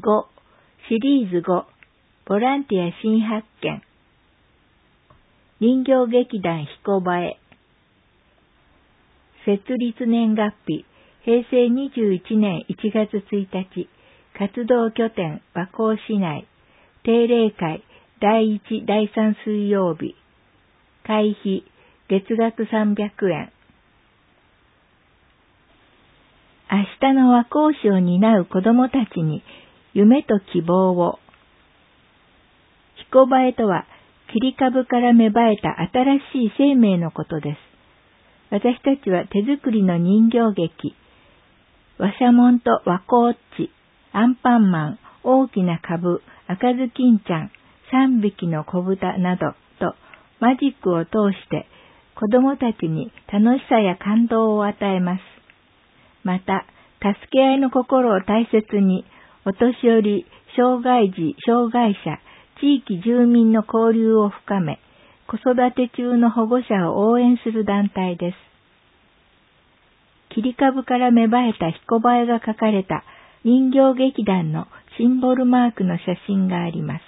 5、シリーズ5、ボランティア新発見。人形劇団彦バエ。設立年月日、平成21年1月1日、活動拠点和光市内、定例会第1、第3水曜日、会費月額300円。明日の和光市を担う子どもたちに夢と希望を。彦バエとは切り株から芽生えた新しい生命のことです。私たちは手作りの人形劇、和シャモンと和光っち、アンパンマン、大きな株、赤ずきんちゃん、3匹の子豚などとマジックを通して子どもたちに楽しさや感動を与えます。また、助け合いの心を大切に、お年寄り、障害児、障害者、地域住民の交流を深め、子育て中の保護者を応援する団体です。切り株から芽生えた彦バエが描かれた人形劇団のシンボルマークの写真があります。